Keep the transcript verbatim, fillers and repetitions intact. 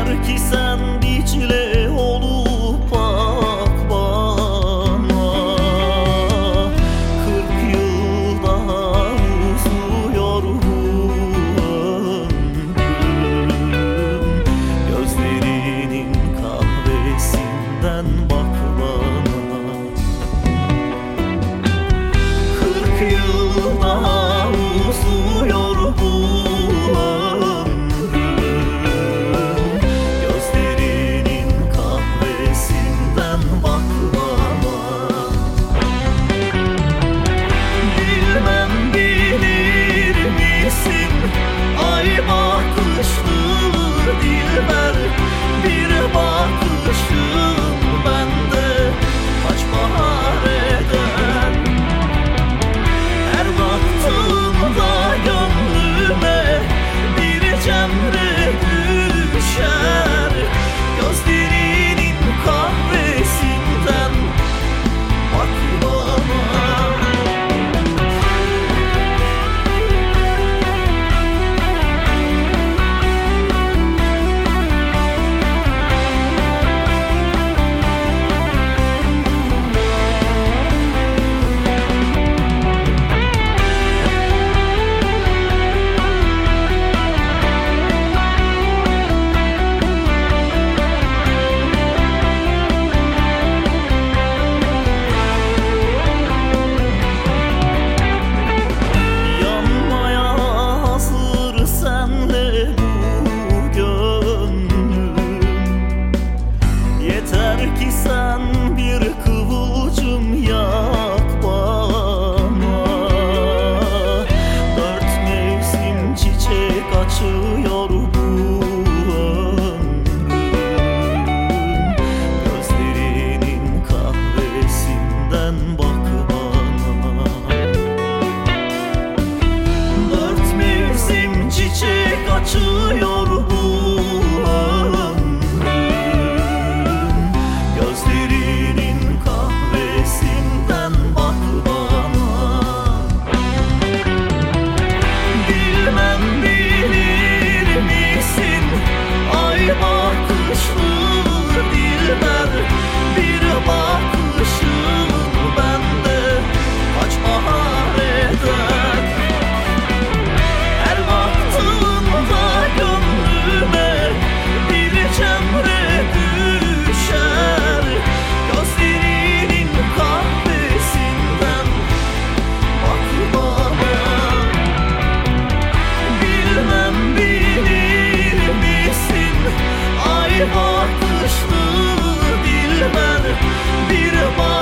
Yeter ki sen Dicle olup bak bana. Kırk yıl daha uzuyor bu ömrüm. Gözlerinin kahvesinden bak bana. Kırk yıl daha uzuyor bu ki sen bir kıvılcım yak bana. Dört mevsim çiçek açıyor bu ömrüm. Gözlerinin kahvesinden bak bana. Dört mevsim çiçek açıyor bu bakışlı dilber bir bak